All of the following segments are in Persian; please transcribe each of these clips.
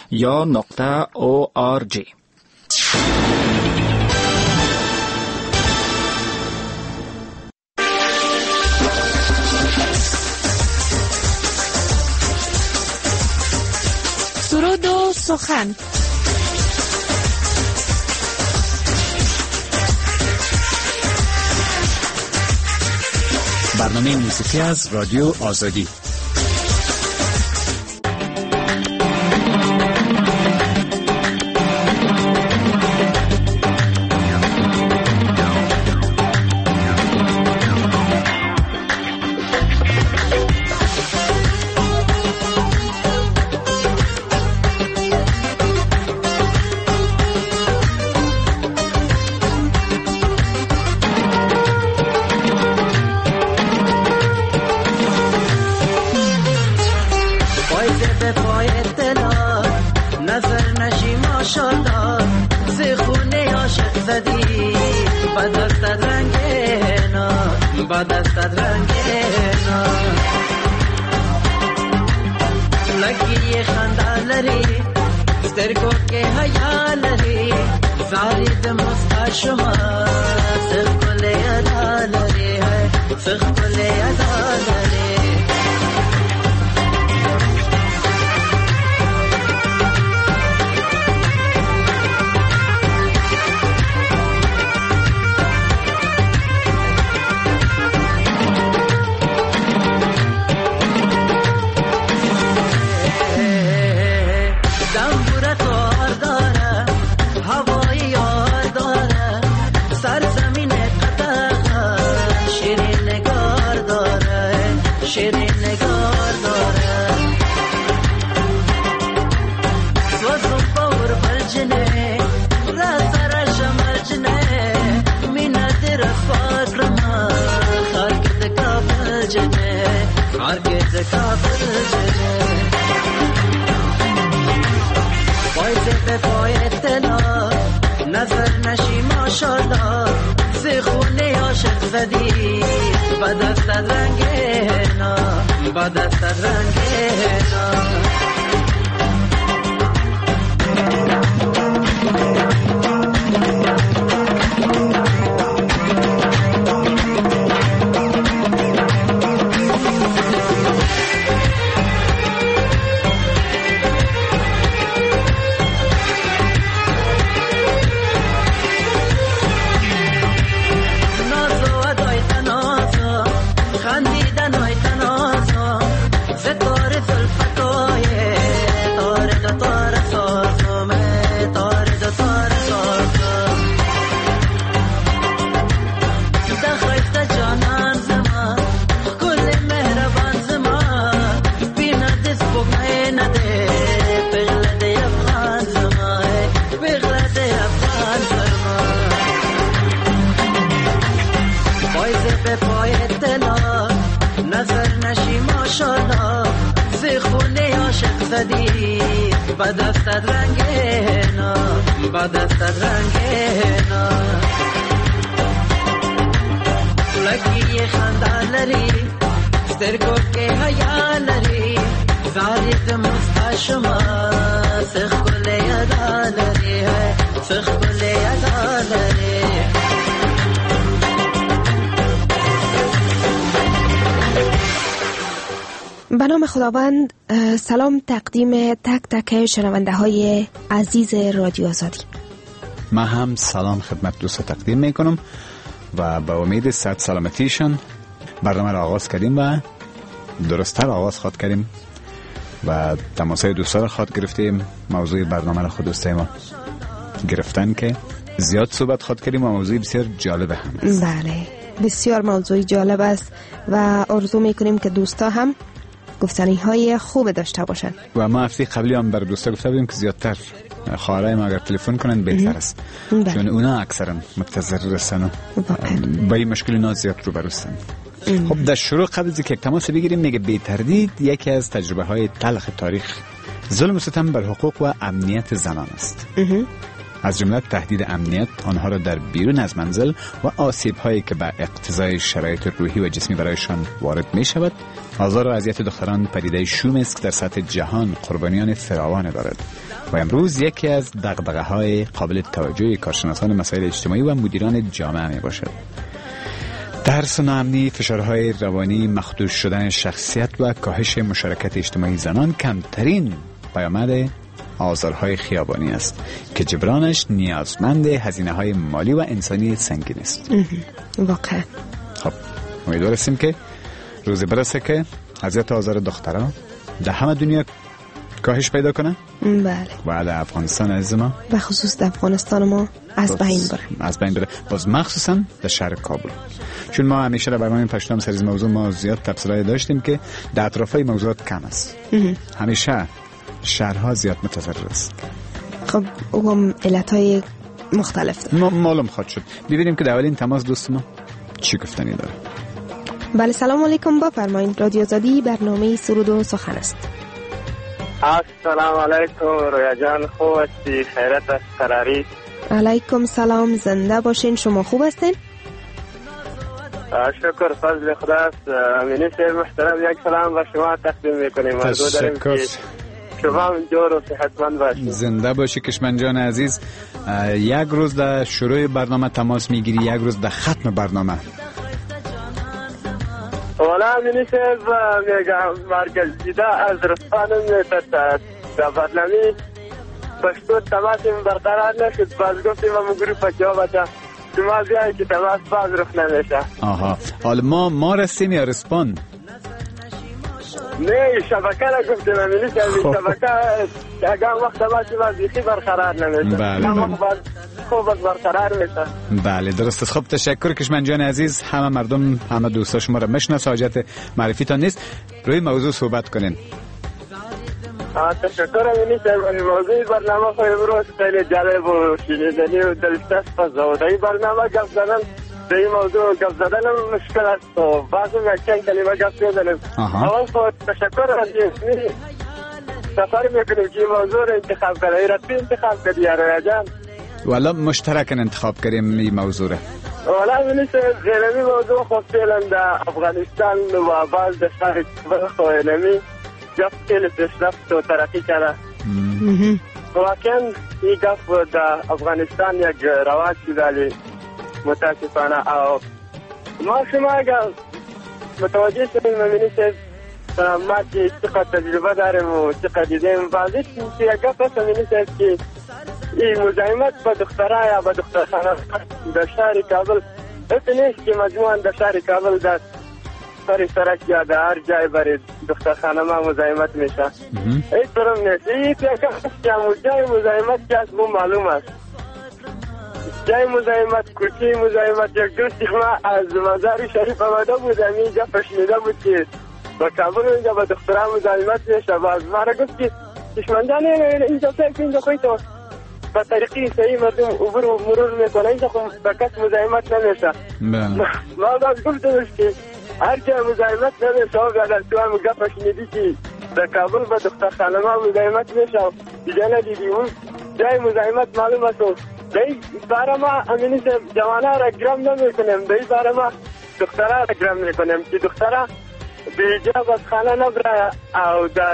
یا .org. سرود و سخن. برنامه موسیقی از رادیو آزادی. به نام خداوند. سلام تقدیم تک تک شنونده های عزیز رادیو آزادی. من هم سلام خدمت دوستا تقدیم میکنم و با امید صحت سلامتیشان برنامه را آغاز کردیم و درست‌تر آغاز خواد کردیم و تماسای دوستا را خواد گرفتیم. موضوع برنامه را خود دوستای ما گرفتن که زیاد صحبت خواد کردیم و موضوع بسیار جالب هم است. بله، بسیار موضوع جالب است و آرزو میکنیم که دوستا هم گفتنی های خوب داشته باشن. و ما هفته قبلی هم بر دوستا گفته بودیم که زیادتر خواهرای ما اگر تلفن کنن بهتر است، چون اونا اکثرا متضرر هستن و با این مشکل اونا زیاد رو برستن. خب در شروع قبل از اینکه تماس بگیریم، میگه بی تردید یکی از تجربه های تلخ تاریخ ظلم و ستم بر حقوق و امنیت زنان است. از جمله تهدید امنیت آنها را در بیرون از منزل و آسیب هایی که به اقتضای شرایط روحی و جسمی برایشان وارد می شود. آزار و اذیت دختران پدیده شومی است که در سطح جهان قربانیان فراوان دارد و امروز یکی از دغدغه‌های قابل توجه کارشناسان مسائل اجتماعی و مدیران جامعه می باشد. ترس و ناامنی، فشارهای روانی، مخدوش شدن شخصیت و کاهش مشارکت اجتماعی زنان کمترین پیامد آزارهای خیابانی است که جبرانش نیازمند هزینه‌های مالی و انسانی سنگین است. واقعا. خب امیدوار هستیم که روزی برسه که اذیت آزار دخترها در همه دنیا کاهش پیدا کنه. بله. و در افغانستان عزیز ما به خصوص در افغانستان ما از بین بره. باز مخصوصا در شهر کابل. چون ما همیشه در برنامه پشتم سریز موضوع ما زیاد تبصره‌ای داشتیم که در اطرافای موضوعات کم است. همیشه شهرها زیاد متضرر است. خب هم علتهای مختلف داره. معلوم خواهد شد. ببینیم که در اولین تماس دوست ما چی گفتنی داره. بله سلام علیکم، بفرمایید. رادیو آزادی، برنامه سرود و سخن است. السلام علیکم رویا جان، خوب هستی؟ خیرت است؟ قراری؟ علیکم سلام، زنده باشین. شما خوب هستین؟ شکر، فضل خدا است. امینی صاحب محترم، یک سلام به شما تقدیم میکنیم. تشکر. شما هم جور و صحتمند باشید. زنده باشی کشمن جان عزیز. یک روز در شروع برنامه تماس میگیری، یک روز در ختم برنامه. والا امینی صاحب میگم مرکز دیده از رسانم میترد در برنامه پشتو تماسیم برقرار نشد. باز گفتیم همون گروپ جا بچه شما بیایی که تماس باز رخ نمیشه. آها، حالا ما رسیم یا رسپان؟ نه شبکه را گفتیم امینی صاحب. شبکه اگر وقت تماسی باز بیخی برقرار نمیشه. بله. خوب برقرار میشه. بله درست است. خب تشکر کشمن جان عزیز. همه مردم، همه دوستا شما را میشناسن، حاجت معرفیتان نیست. روی موضوع صحبت کنین. تشکر امینی صاحب. موضوع برنامه خو امروز خیلی جالب و شنیدنی و دلچسب است. این برنامه گپ زدن در این موضوع گپ زدن مشکل است و بعضی چند کلمه گپ میزنیم. اول خود تشکر از این سفر میکنیم که موضوع را انتخاب کنیم. ایرتی انتخاب کردی رویا جان؟ والا مشترکاً انتخاب کردیم این موضوع را. والا امینی صاحب غیرمی موضوع خود فعلا در افغانستان و بعض در شهر خو علمی گپ خیلی پیشرفت و ترقی کرده. واقعا این گپ در افغانستان یک رواج شده، ولی متاسفانه او ما شما اگر متوجه شدیم امینی صاحب ما که چقدر تجربه داریم و چقدر دیدیم، بعضی یک گپ هست امینی صاحب که این مزاحمت با دخترها یا با دخترخانه در شهر کابل این نیست که مجموعاً در شهر کابل در سر سرک یا در هر جای برای دخترخانه ما مزاحمت میشه. این طرف نیست. این جای مزاحمت که از معلوم است. جای مزاحمت، کوچه مزاحمت. یک دوستی ما از مزار شریف آمده بود، اینجا پشنیده بود که با کابل اینجا با دخترها مزاحمت میشه. باز ما را گفت که کشمندان اینجا فکر اینجا خواهی تو با طریقی صحیح مردم عبور و مرور میکنه، اینجا خود با کس مزاحمت نمیشه. ما باز گفتمش که هر جای مزاحمت نمیشه و بعد تو هم گفت شنیدی که در کابل با دخترخانه ما مزاحمت میشه و دیگه ندیدی اون جای مزاحمت معلوم است. در این باره ما امینی صاحب جوانه را گرم نمیکنیم، در این باره ما دختره را گرم میکنیم که دختره بیجاب از خانه نبره او در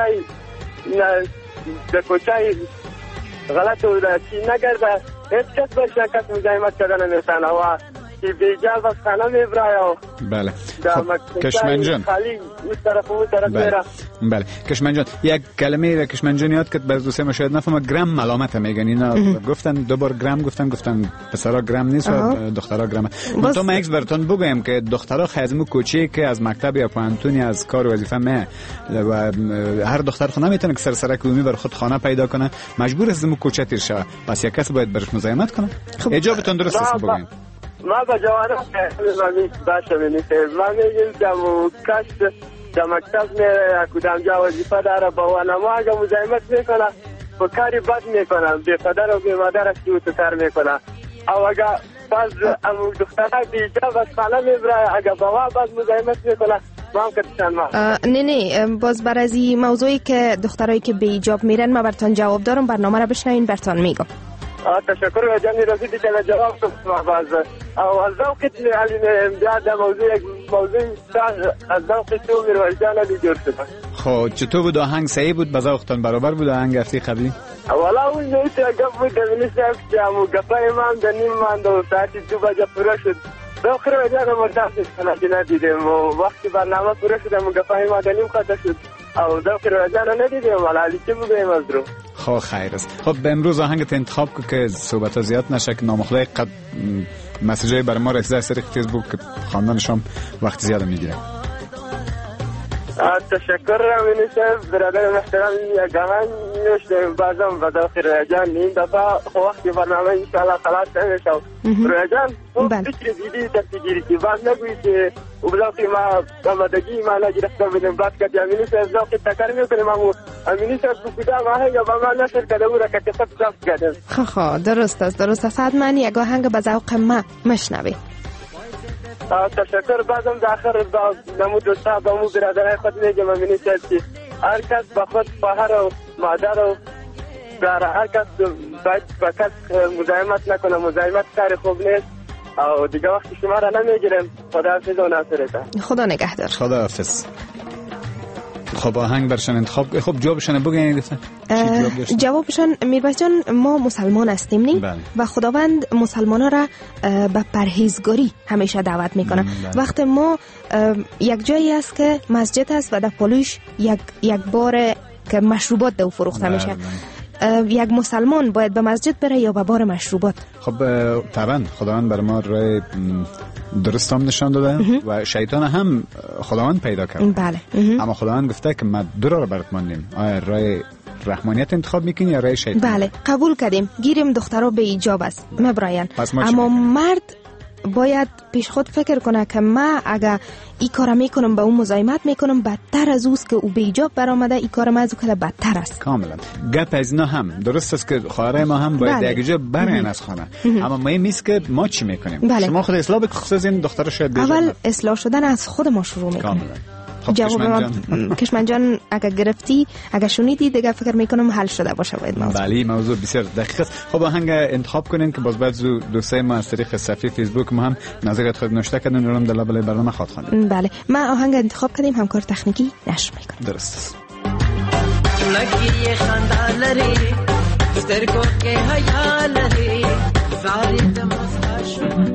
کوچه غلط و چی نگرده. هیچ کس باید شرکت مزاحمت کردن نمیسن و که بیجاب از خانه میبره و بله. خب کشمن جان خالی اون طرف و طرف میره. بله کشمن جان یک کلمه را کشمن جان یاد کرد باز دوسته ما شاید نفهم. گرم ملامت میگن اینا. گفتن دوبار گرم گفتن پسرا گرم نیست و دخترها گرم. تو ما ایکس براتون بگم که دخترها خیزمو کوچیک که از مکتب یا پانتونی از کار و وظیفه نه و هر دختر خونه میتونه که سرسرک عمومی بر خود خانه پیدا کنه، مجبور است زمو کوچه تیر شه. پس یک کس باید برش مزاحمت کنه. اجابتون درست است. بگین ما با جوانان باشه نیست. ما میگیم که کس در مکتب میره کدام جا وظیفه داره با ونما اگر مزاحمت میکنه و کاری بد میکنه، بی پدر و بی مادر است که کار میکنه. او اگر باز دختره بیجاب از خانه میبره اگر بابا باز مزاحمت میکنه ما هم کتشن ما. نه باز بر از این موضوعی که دخترایی که بیجاب میرن ما برتان جواب دارم. برنامه را بشنوین برتان میگم. تشکر و جانی رسیدی که جواب تو باز او از ذوق علی امداد موضوع از ذوق تو میروزان دی جور شد. خب چطور بود آهنگ؟ صحیح بود؟ به ذوقتون برابر بود آهنگ هفته قبلی؟ والا اون نیست گپ بود میشه که مو گپای من د نیم من دو ساعتی 2 بجه پوره شد. ذوق رو جان مرداست کنه ندیدم وقتی برنامه پوره شد مو گپای ما د نیم خاطر شد. او ذوق رو جان ندیدم والا علی چه بگم از درو. خب خیر است. خب امروز آهنگت انتخاب کو که صحبت زیاد نشه که نامخدای قد مسیجای برای ما رسیده از طریق فیسبوک که خواندن شما وقت زیاد میگیره. تشکر منیسم برادر محترم یگان نوشته بازم و داخل رجان این دفعه وقتی برنامه انشاءالله خلاص نمیشه رجان فکر دیدی تفکیری که باز نگویی که وبلاقی ما آمادگی ما نگرفته بودیم بعد که منیسم ذوقی تکر میکنیم امو منیسم بکودا ما هنگا با ما نشر کده بود که کسب ذوق کردیم خب درست است صد من یک آهنگ به ذوق ما مشنوی. تشکر بعدم داخل با نمو دوستا با مو برادرای خود میگم منی که هر کس با خود خواهر و مادر و هر کس باید با کس مزاحمت نکنه. مزاحمت کار خوب نیست و دیگه وقتی شما را نمیگیرم. خداحافظ و ناصرت. خدا نگهدار. خداحافظ. خب آهنگ برشان انتخاب. خب جوابشان بگین. جوابشان میرباز جان ما مسلمان هستیم نی و خداوند مسلمانا را به پرهیزگاری همیشه دعوت میکنه. وقت ما یک جایی است که مسجد است و در پلوش یک بار که مشروبات دو فروخته میشه. یک مسلمان باید به مسجد بره یا به بار مشروبات؟ خب طبعا خداوند بر ما راه درست هم نشان داده و شیطان هم خداوند پیدا کرد. بله. اما خداوند گفته که ما دو را برات ماندیم. آیا راه رحمانیت انتخاب میکنی یا راه شیطان؟ بله قبول کردیم. گیریم دخترها به ایجاب است مبراین. اما مرد باید پیش خود فکر کنه که ما اگه این کار میکنم به اون مزاحمت میکنم بدتر از اوست که او به ایجاب برآمده این کار ما از او که بدتر است. کاملا گپ از اینا هم درست است که خواهرای ما هم باید یک جا برن از خانه. اما مهم است که ما چی میکنیم. شما خود اصلاح بخصوص این دختر شاید اول اصلاح شدن از خود ما شروع میکنیم. کاملا. جواب کشمن جان اگه گرفتی اگه شنیدی دیگه فکر میکنم حل شده باشه باید موضوع. بله موضوع بسیار دقیق است. خب آهنگ انتخاب کنین که باز بعد دوستای ما از طریق صفحه فیسبوک ما هم نظریات خود نوشته کردن رو هم در لابلای برنامه خواد خواندن. بله ما آهنگ انتخاب کردیم همکار تکنیکی نشر میکنه. درست است. لگی خنده لري سترګو کې حیا لري زاري د مستا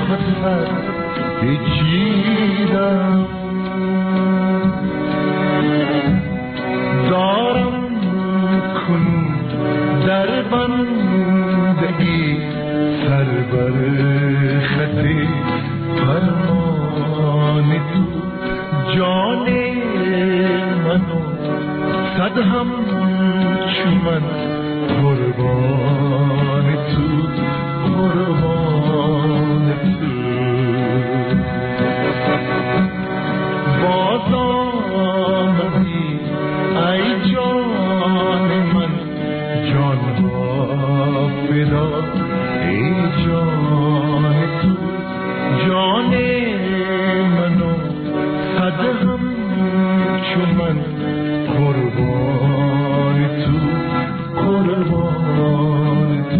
وسط پیچیدم دارم کنون در بندگی سر بر خطی فرمان تو جان منو صد هم چون من قربان تو قربان تو باز آمدی ای جان من جان ها فدا ای جان تو جان منو صد هم چون من قربان تو قربان تو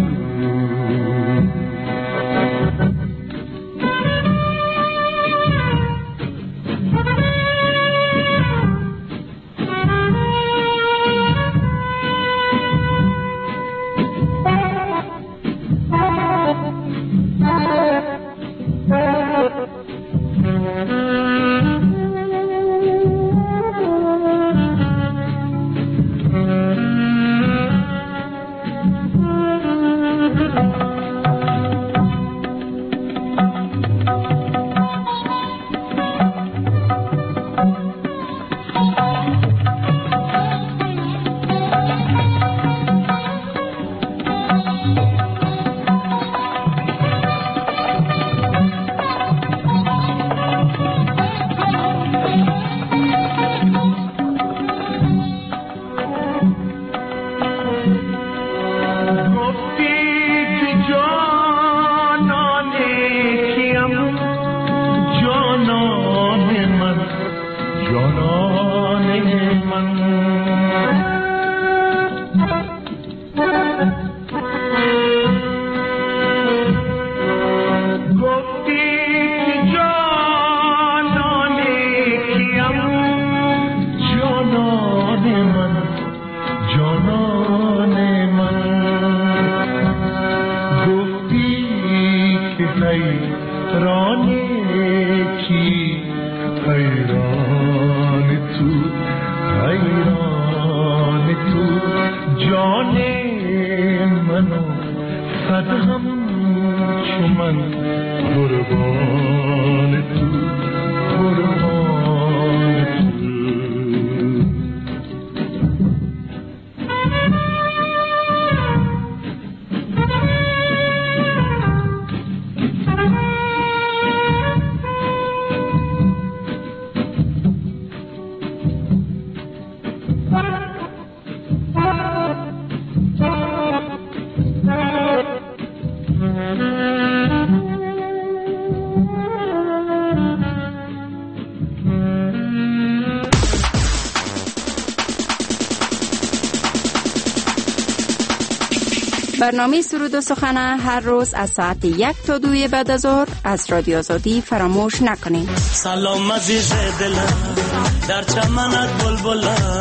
برنامه سرود و سخن هر روز از ساعت 1 تا 2 بعد از ظهر از رادیو آزادی فراموش نکنید. سلام عزیز دلم در چمنت بلبلم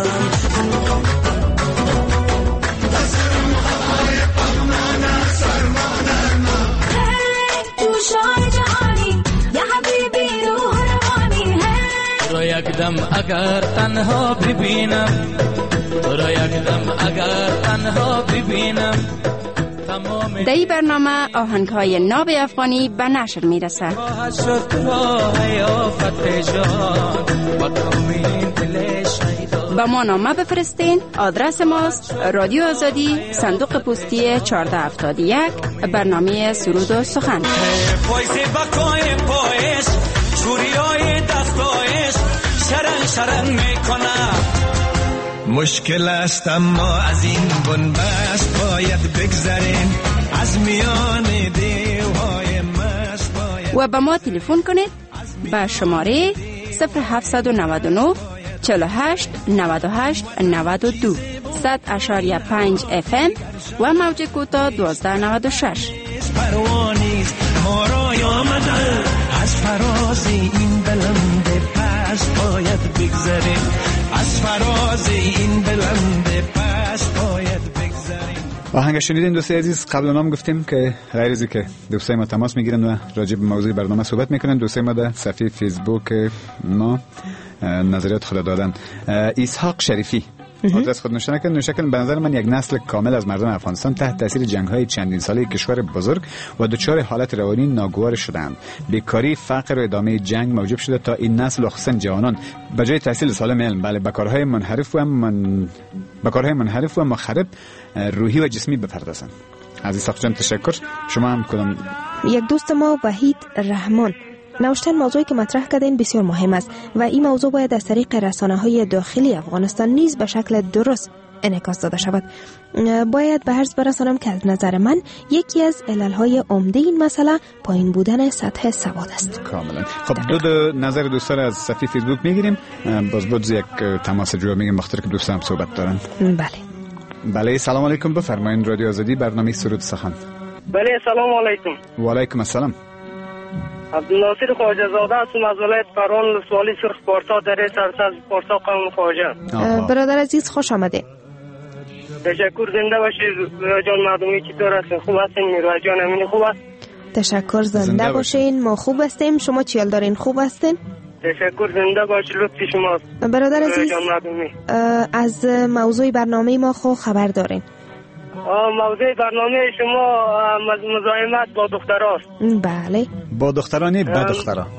تو شاه جهانی یا حبیبی روح روانی تو را یک دم اگر تنها ببینم تو را یک دم اگر تنها ببینم. در این برنامه آهنگ‌های ناب افغانی به نشر میرسه. با ما نامه بفرستین. آدرس ماست رادیو آزادی، صندوق پستی 1471، برنامه سرود و سخن. مشکل است اما از این بنبست باید بگذرین از میان دیوهای مست باید. و به ما تلفن کنید به شماره 0799 48 98 92 100.5 FM و موج کوتاه 1296. پروانیست ما را آمده از فراز این بلند پست باید بگذریم از فراز این بلند پست باید بگذریم. آهنگ شنیدین دوستای عزیز. قبل نام گفتیم که غیر از که دوستای ما تماس میگیرن و راجع به موضوع برنامه صحبت میکنن. دوستای ما در صفحه فیسبوک ما نظریات خود دادن. اسحاق شریفی آدرس خود نوشته کردن به نظر من یک نسل کامل از مردم افغانستان تحت تاثیر جنگ‌های چندین ساله کشور بزرگ و دچار حالت روانی ناگوار شدند. بیکاری، فقر و ادامه جنگ موجب شده تا این نسل و خصوصا جوانان به جای تحصیل سالم علم به کارهای منحرف و مخرب روحی و جسمی بپردازند. از اسحاق جان تشکر. شما هم کدام؟ یک دوست ما وحید رحمان نوشتن موضوعی که مطرح کردین بسیار مهم است و این موضوع باید از طریق رسانه‌های داخلی افغانستان نیز به شکل درست انعکاس داده شود. باید به عرض برسانم که از نظر من یکی از علل‌های عمده این مسئله پایین بودن سطح سواد است. کاملا. خب دو نظر دوستا از صفحه فیسبوک میگیریم. باز بود یک تماس جو میگیم بخاطر که دوستا هم صحبت دارن. بله سلام علیکم. بفرمایید رادیو آزادی برنامه سرود سخن. بله سلام علیکم. و علیکم السلام. عبدالناصر خواجه زاده هستم از ولایت فران ولسوالی سرخ پارسا در سرسبز پارسا قوم خواجه. برادر عزیز خوش آمده. تشکر. زنده باشید جان. مردمی چطور هستین؟ خوب هستین؟ میروه جان امینی خوب است؟ تشکر. زنده باشین. ما خوب هستیم. شما چیال دارین؟ خوب هستین؟ تشکر. زنده باشید. لطفی شماست برادر عزیز. از موضوع برنامه ما خو خبر دارین؟ موضوع برنامه شما مزاحمت با دختراست. بله. با دخترانی با دخترا.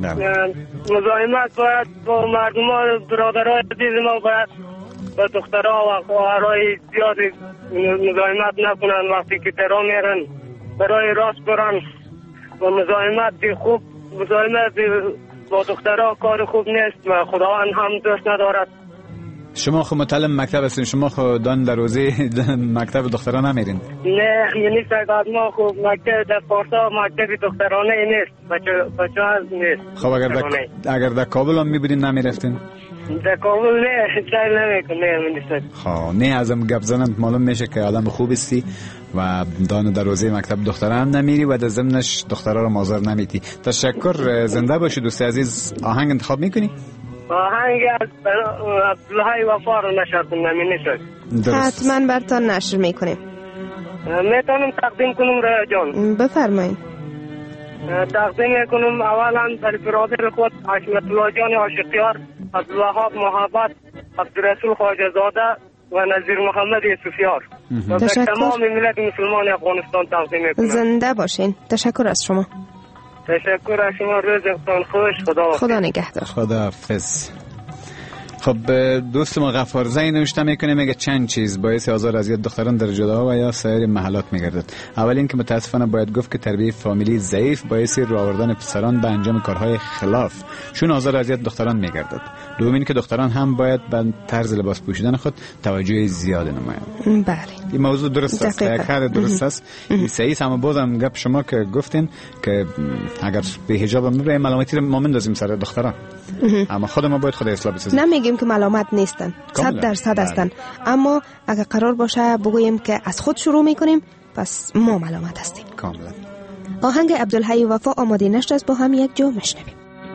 مزاحمت باید با مردمان برادرای عزیز ما باید با دخترها و خواهرای زیادی مزاحمت نکنن. وقتی که ترا میرن برای راست برن و مزاحمت خوب مزاحمت با دخترها کار خوب نیست و خداوند هم دوست ندارد. شما خود متعلم مکتب هستین. شما خود دان در روزه مکتب دختران نمیرین؟ نه یعنی سرگاد ما خود مکتب در پارسا مکتب دخترانه نیست. بچه ها نیست. خب اگر در کابل هم میبودین نمیرفتین؟ در کابل نه چای نمیکنه. خب نه ازم گپ زنم معلوم میشه که آدم خوب استی و دان در روزه مکتب دختران نمیری و در ضمنش دخترها رو مازار نمیتی. تشکر. زنده باشی دوست عزیز. آهنگ انتخاب میکنی؟ آهنگ از عبدالحی وفا رو نشر کنم نیست. حتما برتان نشر میکنیم. میتونم تقدیم کنم ریا جان؟ بفرمایید. تقدیم میکنم اولا برای برادر خود حشمت الله جان عاشقیار، عبدالوهاب محبت، عبدالرسول خواجه زاده و نظیر محمد یوسفیار و به تمام ملت مسلمان افغانستان تقدیم میکنم. زنده باشین. تشکر از شما. تشکر از شما. روزتون خوش. خدا نگهدار. خداحافظ. خب دوست ما غفار زین نوشته میکنه میگه چند چیز باعث آزار اذیت دختران در جدا و یا سایر محلات میگردد. اول این که متاسفانه باید گفت که تربیت فامیلی ضعیف باعث راه آوردن پسران به انجام کارهای خلاف چون آزار اذیت دختران میگردد. دوم این که دختران هم باید به طرز لباس پوشیدن خود توجه زیاد نمایند. بله این موضوع درست است. یک حد درست است. این صحیح است. اما بازم گپ شما که گفتین که اگر به حجاب میبره ملامتی رو ما مندازیم سر دختران. اما خود ما باید خود اصلاح بسازیم. نمیگیم که ملامت نیستن. 100% هستن. اما اگر قرار باشه بگوییم که از خود شروع میکنیم پس ما ملامت هستیم. کاملا. آهنگ عبدالحی وفا آماده نشد است با هم یک جو میشنویم.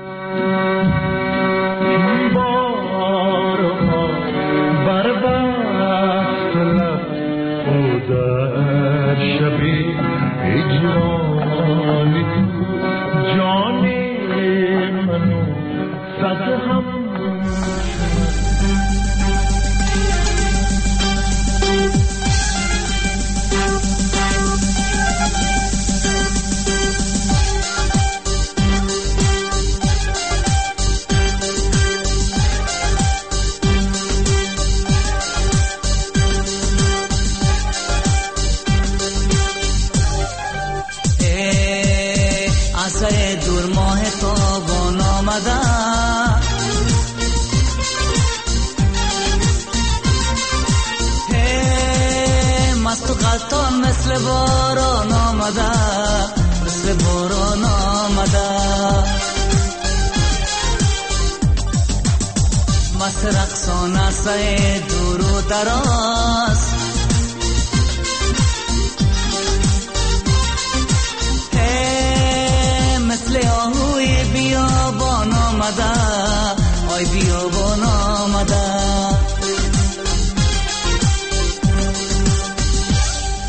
مثل باران آمده مثل باران آمده مست رقصانه سه دور و دراز مثل آهوی بیابان آمده آی بیابان آمده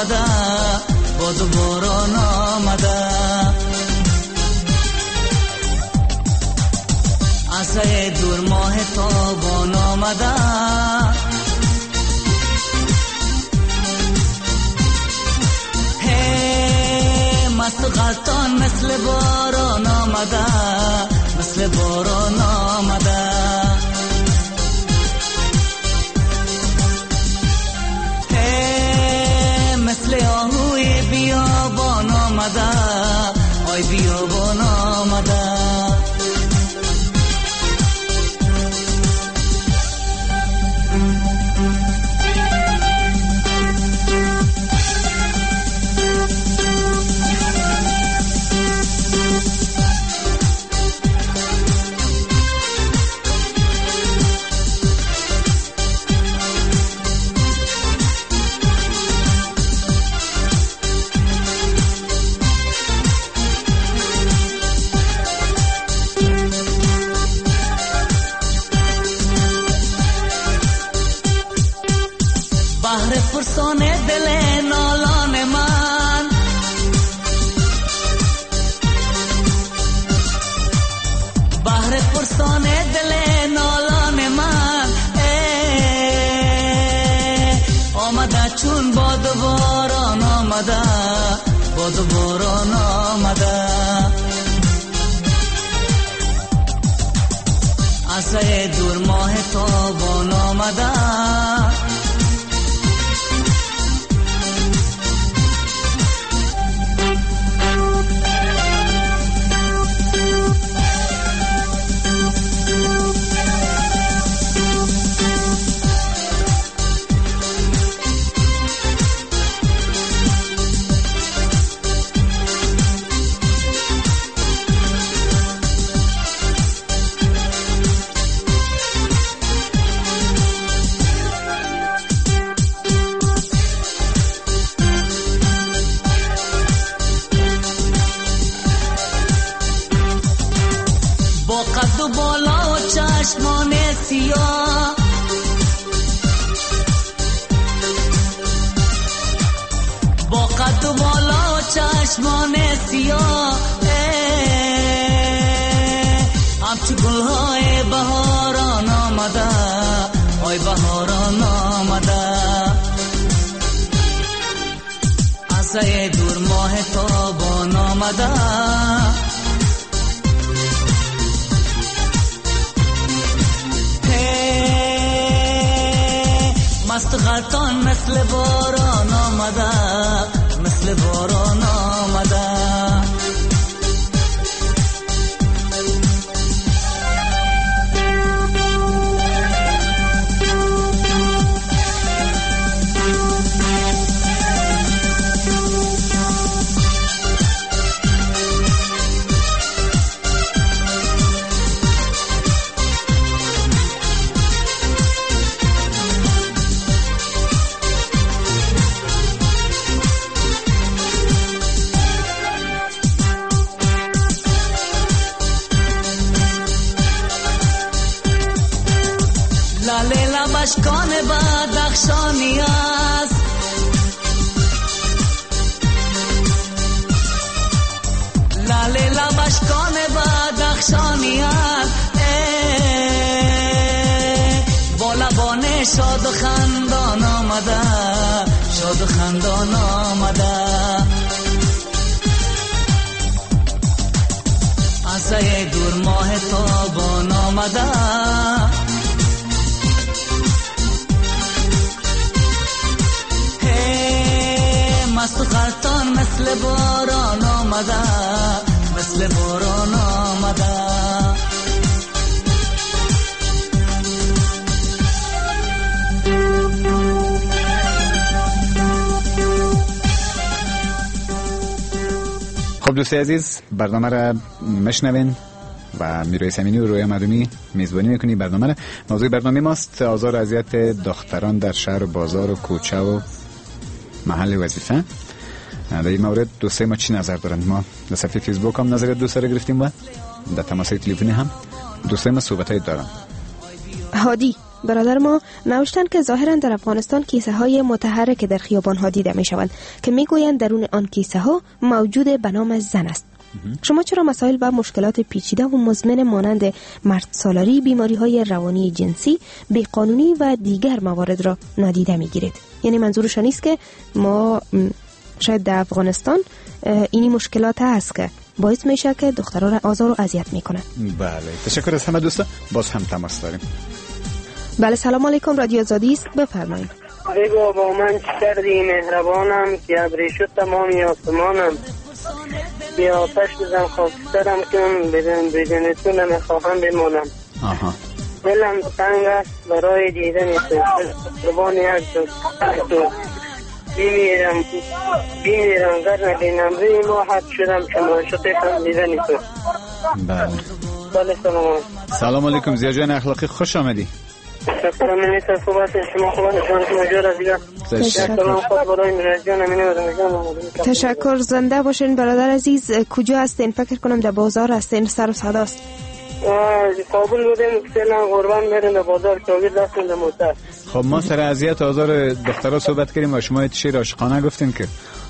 آمده باد و باران آمده عصای دور ماه تابان آمده مست غلطان مثل باران آمده مثل باران آمده مثل آهوی بیابان آمده آی بیابان آمده پرسان دل نالان من بحر پرسان دل نالان من آمده چون باد و باران آمده باد و باران آمده عصای دور ماه تابان آمده قد و بالا و چشمان سیاه با قد و بالا و چشمان سیاه همچو گلهای بهاران آمده آی بهاران آمده عصای دور ماه تابان آمده مست غلطان مثل باران آمده مثل باران آمده لاله لبشکان بدخشانی است لاله لبشکان بدخشانی است با لبان شاد و خندان آمده شاد و خندان آمده عصای دور ماه تابان آمده مست غلطان مثل باران آمده مثل باران آمده خب دوستی عزیز برنامه را مشنوین و میروی سمینی و رویا مردمی میزبانی میکنی برنامه را. موضوع برنامه ماست آزار و اذیت دختران در شهر و بازار و کوچه و محل وظیفه. در این مورد دوستای ما چی نظر دارند؟ ما در صفحه فیسبوک هم نظر دوستا را گرفتیم و در تماس تلفنی هم دوستای ما صحبتایی دارن. هادی برادر ما نوشتن که ظاهرا در افغانستان کیسه های متحرک در خیابان ها دیده می شوند که می گویند درون آن کیسه ها موجود به نام زن است. شما چرا مسائل و مشکلات پیچیده و مزمن مانند مرد سالاری، بیماری های روانی جنسی، بیقانونی و دیگر موارد را نادیده می گیرید؟ یعنی منظورشان نیست که ما شاید در افغانستان اینی مشکلات هست که باعث میشه که دخترها را آزار و اذیت میکنن. بله، تشکر از همه دوستا. باز هم تماس داریم. بله، سلام علیکم، رادیو آزادی است، بفرمایید. بگو با من چی کردی مهربانم که ابریشو تمامی آسمانم، بیا آتش بزن خاکسترم کن، بدون تو نمیخواهم بمانم. دلم تنگ است برای دیدن تو، قربان یک تو بیمیرم گر نبینم، روی ما حد شدم که معشوق دیدن تو. بله سلام علیکم زیا جان اخلاقی، خوش آمدی. شکرم منیتر خوبت شما، خوبت شما مجور از دیگر. تشکر، زنده باشین برادر عزیز. کجا هستین؟ فکر کنم در بازار هستین، سر و صداست. کابل بودیم، فعلا قربان میریم بازار چاگیر دستیم در موتر. خب ما سر اذیت آزار دخترها صحبت کردیم و شما ایت شیر عاشقانه گفتین که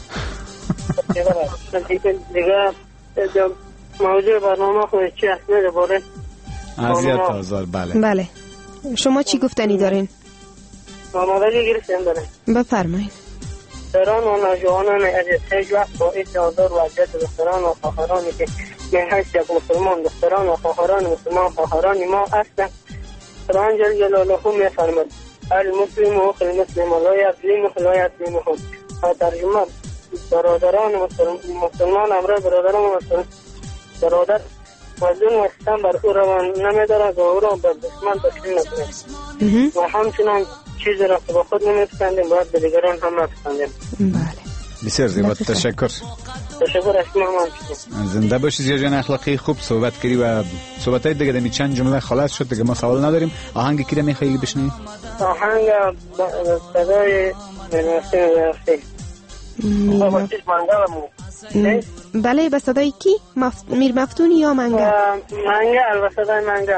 دیگه موضوع برنامه خود چی هست میده باره اذیت آزار. بله شما چی گفتنی دارین؟ آمادگی گرفتیم داریم. بفرمایید. دختران و نوجوانان هیچ وقت باعث آزار و اذیت دختران و خواهرانی که من حیث یک مسلمان، دختران و خواهران مسلمان خواهران ما هستند. قرآن جل جلاله می‌فرماید المسلم و اخی المسلم لا یظلم لا یظلمهم. ترجمه برادران مسلمان امر برادران مسلمان برادر مظلوم و ستم بر او روان نمی‌دارد و او را به دشمن تسلیم نکند و همچنان چیزی را که با خود نمی‌پسندیم باید به دیگران هم نپسندیم. بله بسیار زیبا، تشکر. تشکر از شما هم. زنده باشی زیا جان اخلاقی، خوب صحبت کردی و صحبتای دیگه دمی چند جمله خلاص شد دیگه، ما سوال نداریم. آهنگ کی رو می‌خوای بشنوی؟ آهنگ صدای بله به صدای کی؟ میر مفتونی یا منگل؟ منگل، به صدای منگل.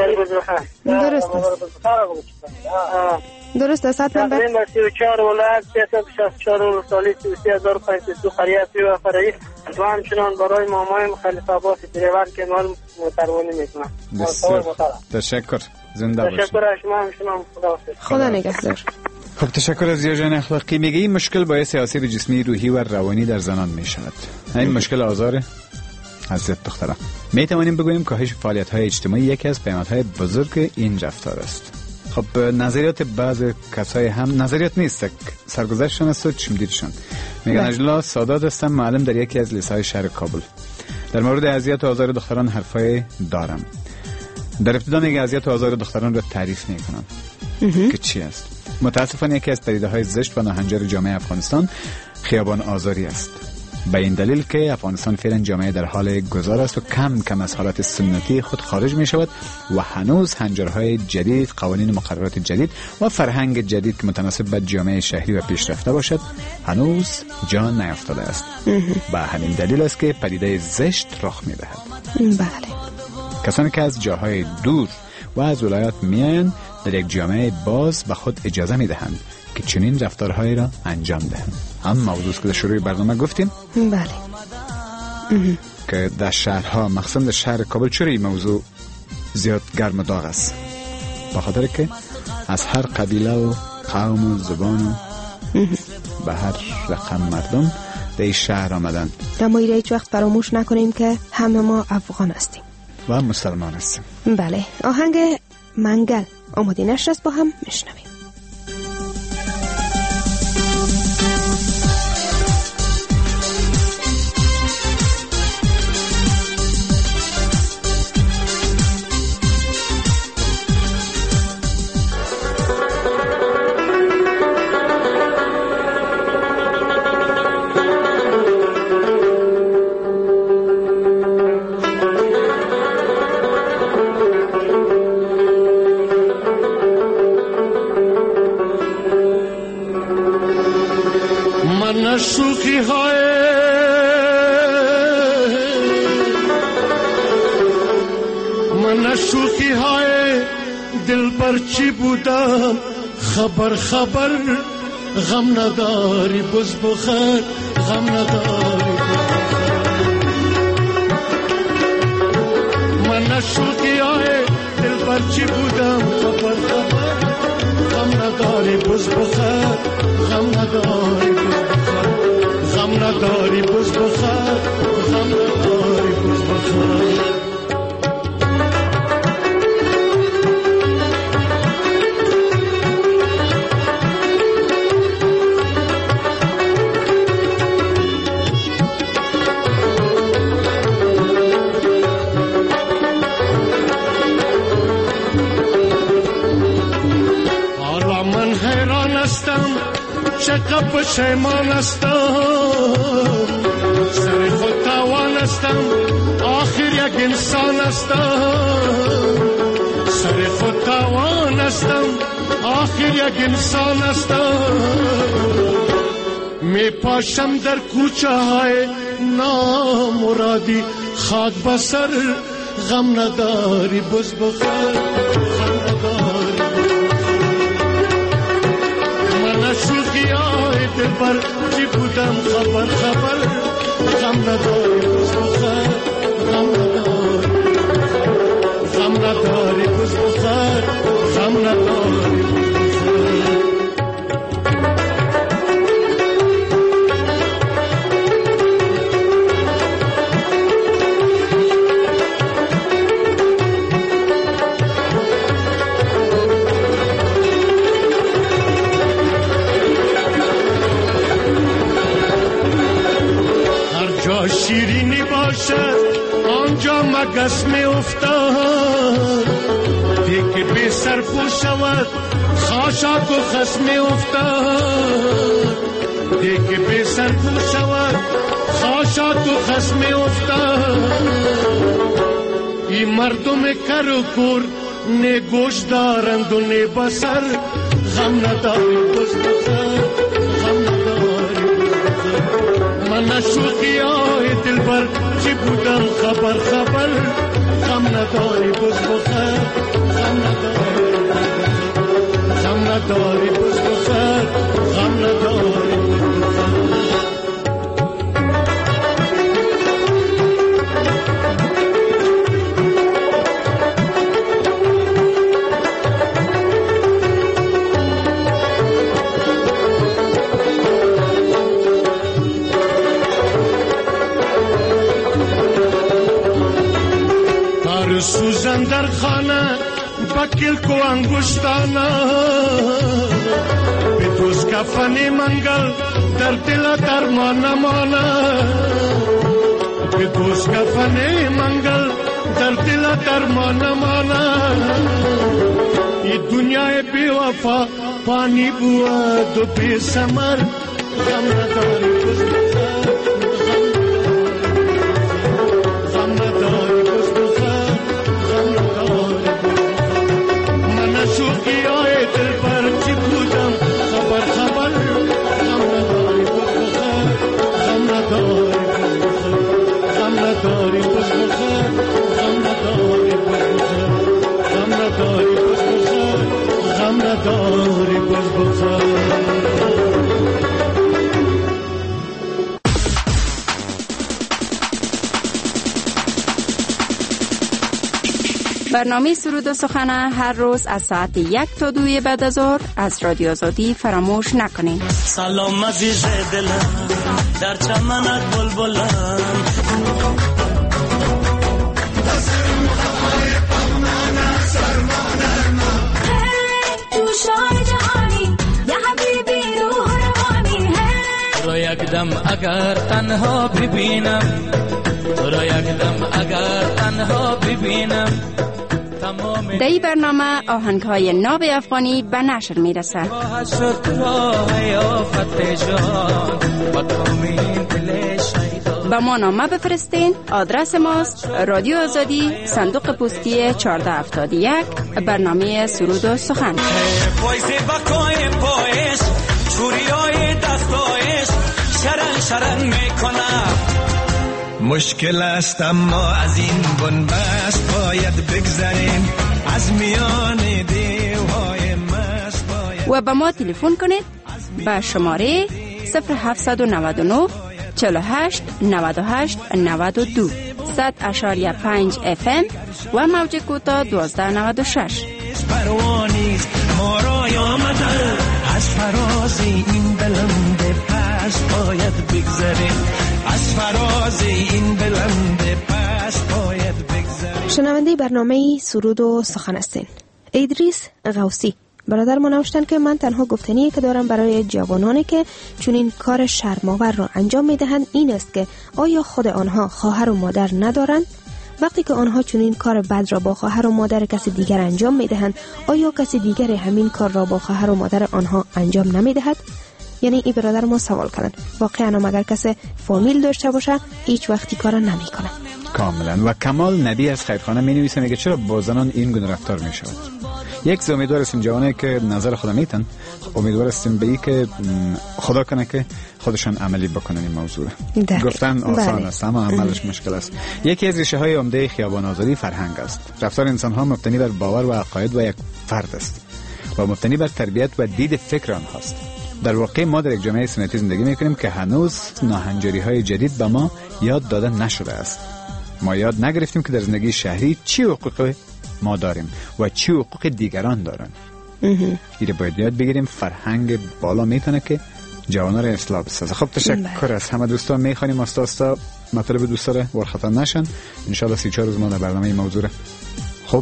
درست است. حتما تقریبا 34 ولایت 364 ولسوالی 33502 قریه و فرعی و همچنان برای مامای خلیفه عباس دریور که مال متروانی میکنم. تشکر، زنده باشید. تشکر از شما، همچنان خدا نگهدار. خب تشکر از زیا جان اخلاقی. میگه این مشکل باعث آسیب جسمی، روحی و روانی در زنان می شود. این مشکل آزار اذیت دختران. می توانیم بگوییم کاهش فعالیت‌های اجتماعی یکی از پیامدهای بزرگ این رفتار است. خب نظریات بعض کسای هم نظریات نیست، سرگذشتشان است و چشمدیدشان. میگن نجلا سادات هستم، معلم در یکی از لیسه‌های شهر کابل. در مورد اذیت و آزار دختران حرفای دارم. در ابتدا میگه اذیت و آزار دختران را تعریف میکنم که چی است. متاسفانه یکی از پدیده‌های زشت و ناهنجار جامعه افغانستان خیابان آزاری است. به این دلیل که افغانستان فعلا جامعه در حال گذار است و کم کم از حالت سنتی خود خارج می شود و هنوز هنجارهای جدید، قوانین و مقررات جدید و فرهنگ جدید که متناسب با جامعه شهری و پیشرفته باشد هنوز جا نیافتاده است. به همین دلیل است که پدیده زشت رخ می دهد. بله. کسانی که از جاهای دور و از ولایات میآیند در یک جامعه باز به خود اجازه می دهند که چنین رفتارهایی را انجام دهند. هم موضوعی که در شروع برنامه گفتیم. بله. که در شهرها، مخصوصا در شهر کابل، چرا این موضوع زیاد گرم و داغ است؟ به خاطر که از هر قبیله و قوم و زبان و به هر رقم مردم در این شهر آمدن. اما هیچ وقت فراموش نکنیم که همه ما افغان هستیم و مسلمان هستیم. بله. آهنگ منگل آماده نشست، با هم میشنویم. دل بر چی بودم خبر خبر غم نداری بز بخیر غم نداری من نشوقی های دل بر چی بودم خبر خبر غم نداری بز بخیر غم نداری بز بخیر غم نداری بز بخیر غم نداری بز بخیر چقدر پشیمان استم سر خود توان استم آخر یک انسان استم سر خود توان استم آخر یک انسان استم می پاشم در کوچه های نامرادی خاک بسر غم نداری بز بخیر غم نداری شوخی های دل بر چی بودم خبر خبر غم نداری بز بخیر غم نداری غم نداری بز بخیر غم نداری شیرینی باشد آنجا مگس می افتاد دیگه بی سر پو شود خاشاک و خس می افتاد دیگه بی سر پو شود خاشاک و خس می افتاد این مردم کر و کور نه گوش دارند و نه بسر غم نداری بز بخیر غم نداری من نشوقی های دل بر چی بودم خبر خبر غم نداری بز بخیر غم نداری غم نداری بز بخیر غم نداری سوزن در خانه بکل کو انگشتانا به دوز کفن منگل در دل درمان نمانا به دوز کفن منگل در دل درمان نمانا این دنیای بی وفا پانی بود و بی سمر غم نداری بز بخیر غم نداری بز بخیر شوقی های دل پر چی بودم خبر خبر غم نداری بز بخیر غم نداری بز بخیر غم نداری بز بخیر غم نداری بز بخیر غم نداری بز بخیر غم نداری بز بخیر برنامه سرود و سخن هر روز از ساعت 1 تا 2 بعد از ظهر از رادیو آزادی فراموش نکنید. سلام عزیز دلم در چمنت بلبلم تو شای جهانی یا حبیبی روح روانی ہے تو را یک دم اگر تنها ببینم تو را یک دم اگر تنها ببینم. در این برنامه آهنگ‌های ناب افغانی به نشر می‌رسد. به ما نامه بفرستین. آدرس ماست رادیو آزادی صندوق پستی 1471 برنامه سرود و سخن. مشکل است اما از این بنبست باید بگذریم از میان دیوهای مست باید. و به ما تلفن کنید به شماره 0799 48 98 92 100.5 FM و موج کوتاه 1296. پروانیست ما را آمده از فراز این بلند پست باید بگذریم، از فراز این بلند پست باید بگذریم. شنونده برنامه سرود و سخن هستین. ادریس غوثی برادر ما نوشتن که من تنها گفتنی که دارم برای جوانانی که چون این کار شرم‌آور را انجام میدهند این است که آیا خود آنها خواهر و مادر ندارند؟ وقتی که آنها چون این کار بد را با خواهر و مادر کسی دیگر انجام میدهند آیا کسی دیگر همین کار را با خواهر و مادر آنها انجام نمیدهد؟ یعنی این برادر ما سوال کردن واقعا اگر کسی فامیل داشته باشه هیچ وقتی کار نمیکنه. کاملا. و کمال نبی از خیرخانه می نویسه میگه چرا با زنان این گونه رفتار می شود؟ یک امیدوار هستیم جوانه که نظر خود میتن، امیدوار هستیم به این که خدا کنه که خودشان عملی بکنن این موضوع. گفتن آسان است اما عملش مشکل است. یکی از ریشه های عمده خیابان آزادی فرهنگ است. رفتار انسان ها مبتنی بر باور و عقاید و یک فرد است و مبتنی بر تربیت و دید فکر آنهاست. در واقع ما در یک جامعه سنتی زندگی میکنیم که هنوز ناهنجاری های جدید به ما یاد داده نشده است. ما یاد نگرفتیم که در زندگی شهری چی حقوق ما داریم و چی حقوق دیگران دارن. ایره باید یاد بگیریم. فرهنگ بالا میتونه که جوانا را اصلاح بسازه. خب تشکر از همه دوستان. میخوانیم آستا مطلب دوستا را ورخطا نشن. انشالله 3-4 روز ما در برنامه این موضوع خب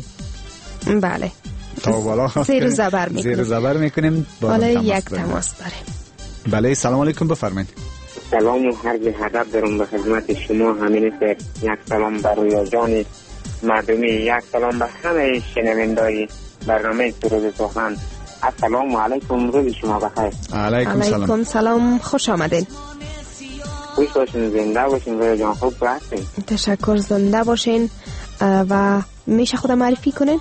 بله تا بالا زیر زبر میکنیم. زیر زبر میکنیم. بالا یک تماس داریم. بله سلام علیکم بفرمایید. سلام و عرض ادب دارم به خدمت شما. همین است. یک سلام برای جان مردمی، یک سلام به همه شنوندگان برنامه سرود سخن. السلام علیکم، روز شما بخیر. علیکم سلام، خوش آمدین. خوش باشین، زنده باشین روی جان. خوب هستین؟ تشکر، زنده باشین. و میشه خود معرفی کنین؟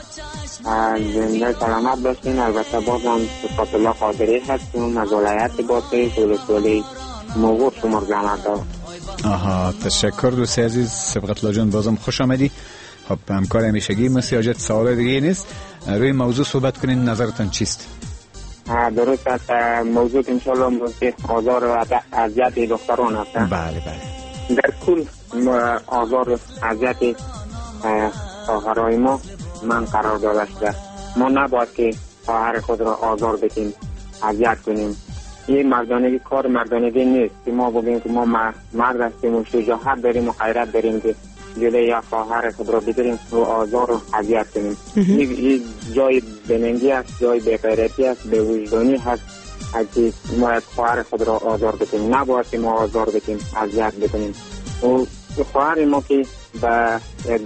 زنده سلامت باشین. البته بازم صفات الله قادری هستیم از ولایت باطی ولسوالی موقع شما زحمت دارم. آها تشکر دوستی عزیز. سبقت الله جان بازم خوش آمدی. خب همکار همیشگی مسیاجت سوال دیگه نیست. روی موضوع صحبت کنین، نظرتان چیست؟ درست است. موضوع انشالله موضوع آزار و اذیت دختران است. بله بله. در کل آزار و اذیت خواهرای ما من قرار داده شده. ما نباید که خواهر خود را آزار بدیم، اذیت کنیم. این مردانگی کار مردانگی نیست که ما بگیم که ما مرد هستیم و شجاعت داریم و غیرت داریم که جلوی یا خواهر خود را بگیریم و آزار و اذیت کنیم. این جای بننگی است، جای بی‌غیرتی است، بی‌وجدانی هست که ما خواهر خود را آزار بدیم. نباید که ما آزار بدیم، اذیت بکنیم. و خواهر ما که به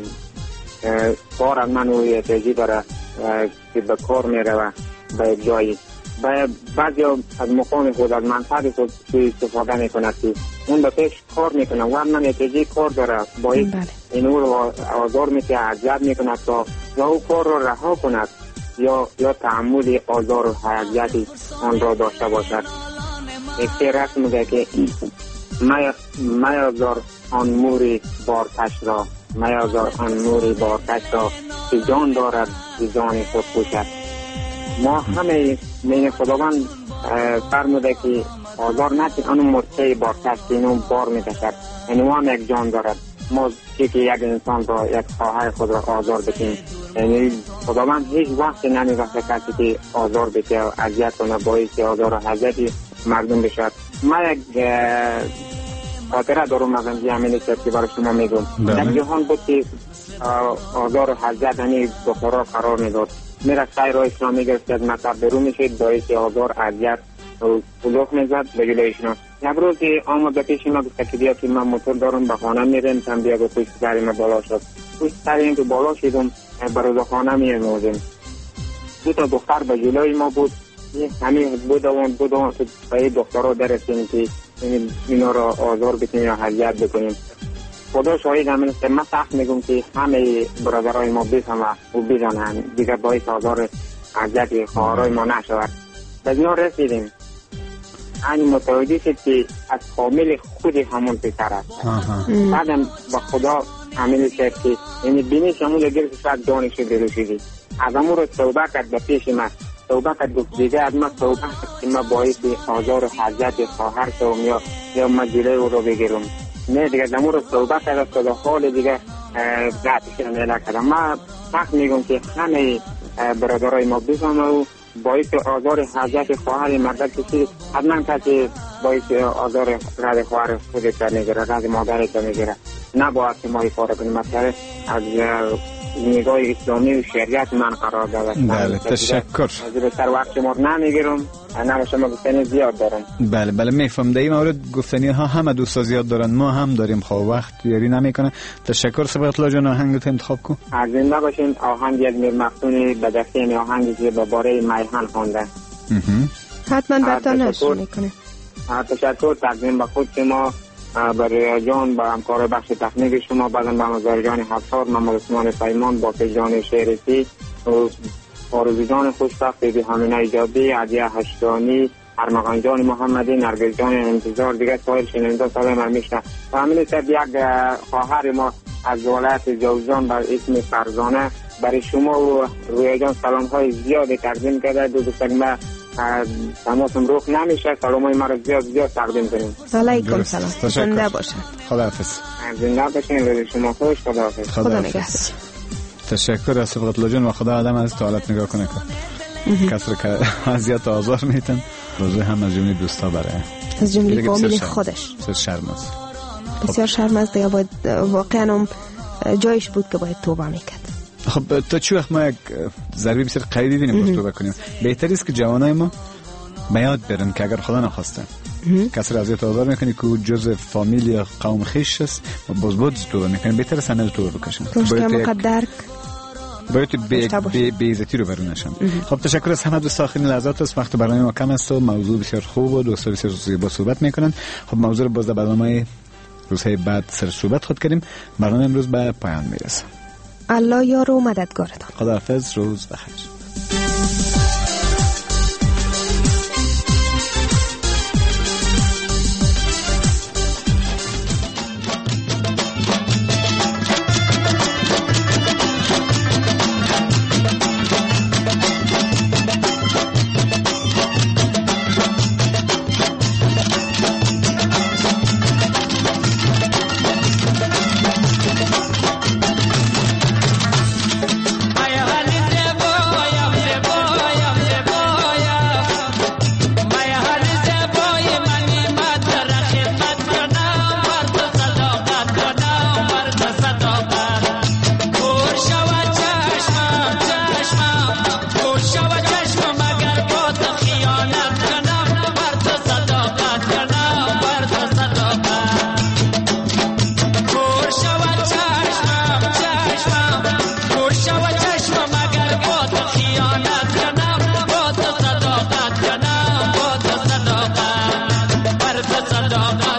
کار از من و احتیاجی داره که به کار میره و به جایی بعضی از مقام خود از منفعت خود استفاده میکند که اون به پیش کار میکنه و من احتیاجی کار داره باید این رو آزار میکنه، اذیت میکند تا یا او کار رو رها کند یا تحمل آزار و اذیت آن را داشته باشد. یک رسم میگه که میازار آن موری بارکش را، میازار آن موری بارکش را که جان دارد که جان خود پوشد. ما همه مین خداوند فرموده که آزار نکنید آن مرچه بارکش که اینو بار میکشد، اینو هم یک جان دارد. ما که یک انسان را، یک خواهر خود را آزار بکنیم، یعنی خداوند هیچ وقت نمی‌بخشه کسی که آزار بکنه و اذیت کنه باعث آزار و اذیت مردم بشد. من یک خاطره دارم از همین که برای شما میگم. در جهان بود که آزار و اذیت یعنی بخورا قرار میداد، میره سیر اسلامی گرفت از مطلب برو میشد باعث آزار اذیت و بلوغ میزد به جلویشون. یک روز آمد به پیش ما گفت که بیا که من موتور دارم به خانه میرم تم بیا به پشت سریم بالا شد. پشت سریم که بالا شدم برای خانه میرم. دو تا دختر به جلوی ما بود، همین بودوان تو به دخترها درستیم که اینا را آزار بکنیم یا اذیت بکنیم. خدا شاهد همین است. من سخت میگم که همه برادرای ما بفهمن و بدانن دیگه باعث آزار اذیت خواهرای ما نشود. به اینا رسیدیم این متوجه شد که از فامیل خود همون پسر است. بعدم با خدا همین شد که یعنی بینی که همون لگر که شاید جانش رو شدی از همون رو توبه کرد به پیش من توبه کرد گفت دیگه از من توبه کرد که من باعث آزار و حضرت خواهر شدم یا من جلوی او رو بگیرم نه دیگه از همون رو توبه کرد که حال دیگه رفتش رو نکردم. من حق میگم که همه برادرای ما بفهمه و باعث آزار حضرت خواهر مردد کسی حتما کسی باعث آزار رد خواهر خودت نگیره رد مادرت نگیره نباید که ما این کار کنیم مثلا از نگاه اسلامی و شریعت من قرار داده. بله تشکر. از بسر وقت ما نمیگیرم نه شما گفتنی زیاد دارم. بله میفهم در این مورد گفتنی ها همه دوستا زیاد دارن ما هم داریم خواه وقت یاری نمیکنه. تشکر صبغت الله جان آهنگت انتخاب کن. از زنده باشین. آهنگ یک میر مفتونی به دسته آهنگی که به باره میهن خونده حتما برتان نشون میکنه. تشکر تقدیم به خود شما برای جان با همکار بخش تکنیک شما بعدم با مزار جان حفار محمد عثمان پیمان با جان شیرسی و آرزو جان خوشبخت بی همینه ایجابی عدیه هشتانی ارمغان جان محمدی نرگس جان انتظار دیگه سایر شنونده ساله من میشنه و همین سب یک خواهر ما از ولایت جوزجان بر اسم فرزانه برای شما و روی جان سلام های زیاد تقدیم کرده. دو ما تماسم روح نمیشه سلامای ما رو زیاد تقدیم کنیم. علیکم سلام. زنده باشن. خداحافظ. زنده باشین. روی شما خوش. خداحافظ. خدا نگهدار. تشکر از صبغت الله جان و خدا آدم از حالت نگاه کنه که کسر که اذیت آزار میتن روزه هم از جمله دوستا برای از جمله فامیل خودش بسیار شرم است. بسیار شرم است دیگه باید واقعا هم جایش بود که باید توبه میکرد. خب تا چه وقت ما یک ضربی بسیار قوی ببینیم باز توبه کنیم بهتر است که جوانای ما بیاد برن که اگر خدا نخواسته کسی اذیت آزار میکنه که جزء فامیل یا قوم خویش است و باز توبه میکنه بهتر است نه توبه بکشن باید به عزتی رو برونشن. خب تشکر از همه دوست آخرین لحظات است. وقت برنامه ما کم است و موضوع بسیار خوب و دوستا بسیار زیبا صحبت میکنن. خب موضوع رو باز در برنامه روزهای بعد سر صحبت خود کردیم. برنامه امروز به پایان میرسه. الله یار و مددگارتان. خداحافظ. روز بخیر. صداقت